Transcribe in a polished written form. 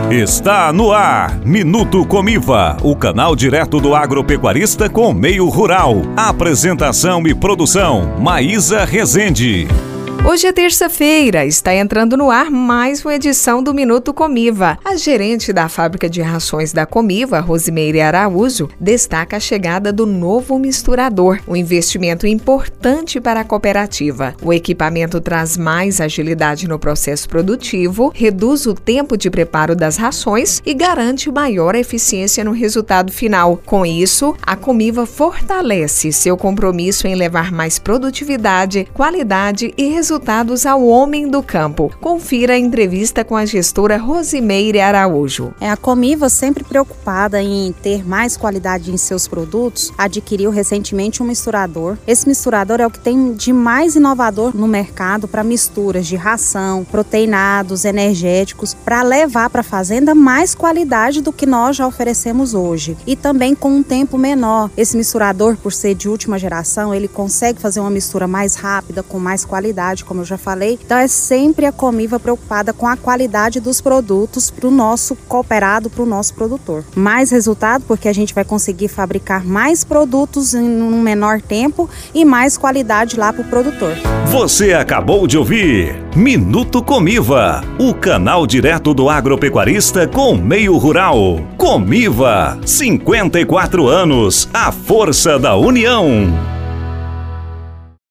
Está no ar, Minuto Comiva, o canal direto do agropecuarista com o meio rural. Apresentação e produção, Maísa Rezende. Hoje é terça-feira, está entrando no ar mais uma edição do Minuto Comiva. A gerente da fábrica de rações da Comiva, Rosimeire Araújo, destaca a chegada do novo misturador, um investimento importante para a cooperativa. O equipamento traz mais agilidade no processo produtivo, reduz o tempo de preparo das rações e garante maior eficiência no resultado final. Com isso, a Comiva fortalece seu compromisso em levar mais produtividade, qualidade e resultados ao homem do campo. Confira a entrevista com a gestora Rosimeire Araújo. A Comiva, sempre preocupada em ter mais qualidade em seus produtos, adquiriu recentemente um misturador. Esse misturador é o que tem de mais inovador no mercado para misturas de ração, proteinados, energéticos, para levar para a fazenda mais qualidade do que nós já oferecemos hoje. E também com um tempo menor. Esse misturador, por ser de última geração, ele consegue fazer uma mistura mais rápida, com mais qualidade, como eu já falei. Então é sempre a Comiva preocupada com a qualidade dos produtos para o nosso cooperado, para o nosso produtor. Mais resultado, porque a gente vai conseguir fabricar mais produtos em um menor tempo e mais qualidade lá para o produtor. Você acabou de ouvir Minuto Comiva, o canal direto do agropecuarista com o meio rural. Comiva, 54 anos, a força da união.